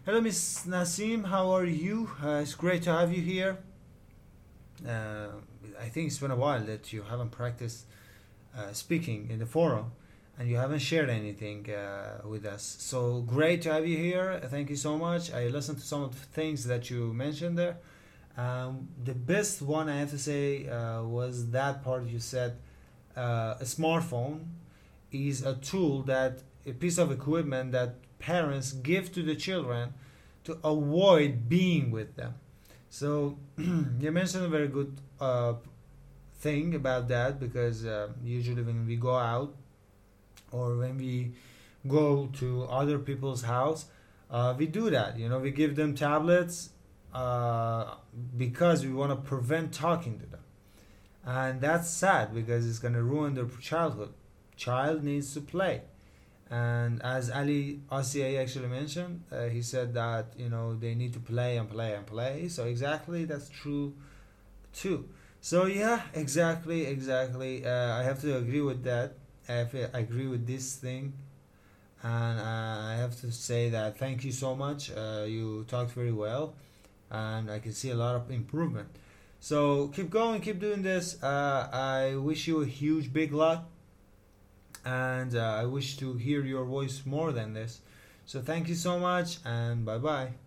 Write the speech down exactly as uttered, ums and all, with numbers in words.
Hello, Miss Nasim. How are you? Uh, it's great to have you here. Uh, I think it's been a while that you haven't practiced uh, speaking in the forum and you haven't shared anything uh, with us. So great to have you here. Thank you so much. I listened to some of the things that you mentioned there. Um, the best one I have to say uh, was that part you said. Uh, a smartphone is a tool that a piece of equipment that parents give to the children to avoid being with them. So you mentioned a very good uh, thing about that because uh, usually when we go out or when we go to other people's house, uh, we do that. You know, we give them tablets uh, because we want to prevent talking to them, and that's sad because it's going to ruin their childhood. Child needs to play, and as Ali Asiai actually mentioned, uh, he said that you know they need to play and play and play. So exactly, that's true too. So yeah, exactly, exactly. Uh, I have to agree with that. I, have to agree with this thing, and uh, I have to say that thank you so much. Uh, you talked very well, and I can see a lot of improvement. So keep going, keep doing this. Uh, I wish you a huge, big luck, and uh, I wish to hear your voice more than this. So thank you so much, and bye bye.